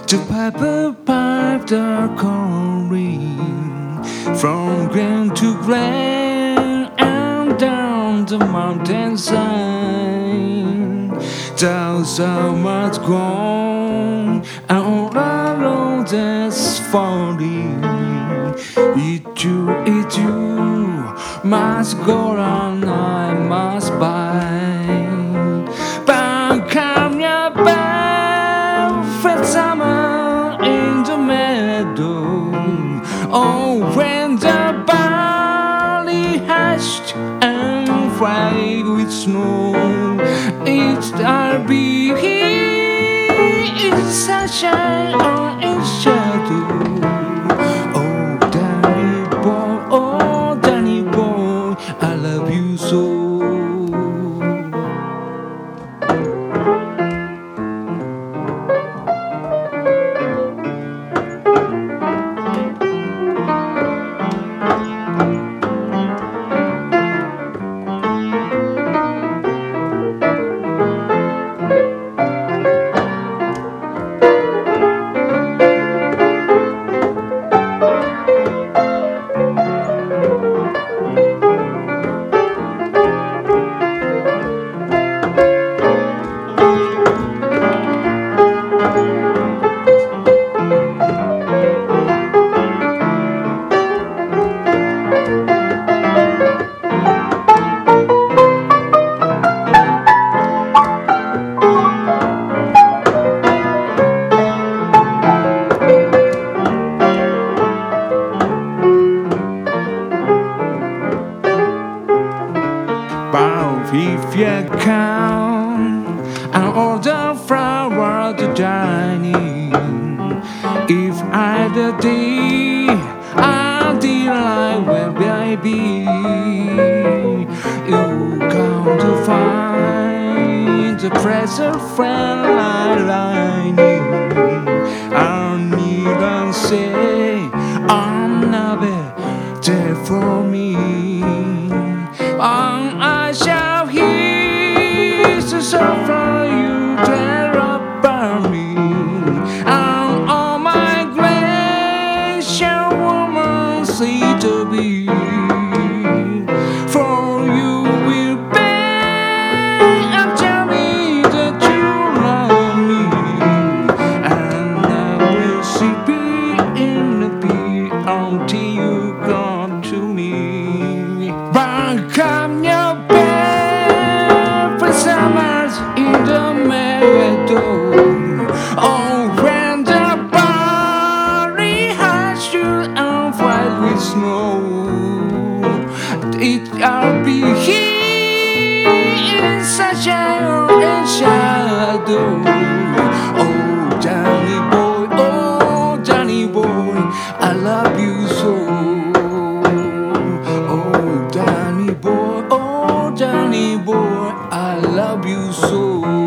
The piper piped the calling from glen to glen and down the mountainside. The summer's gone and all the road is falling. It's you, must go on, I must buy. But come your barefoot summer in the meadow. Oh, when the barley hushed and white with snow, I'll be here in sunshine or in shadow. Oh, Danny boy, I love you so. If you count and all the flowers dining, if I the day I delight where baby, you come to find the present friend lining. I needn't say I'm not there for me. I shall hear the suffer you tear up by me, and all my glacial woman see to be. For you will beg and tell me that you love me, and I will sleep in the bed until you come to me. But come your summers in the meadow. Oh, when the barley has you and white with snow, I'll be here in sunshine or in shadow. Oh, Danny boy, I love you so. Oh, Danny boy, I love you so.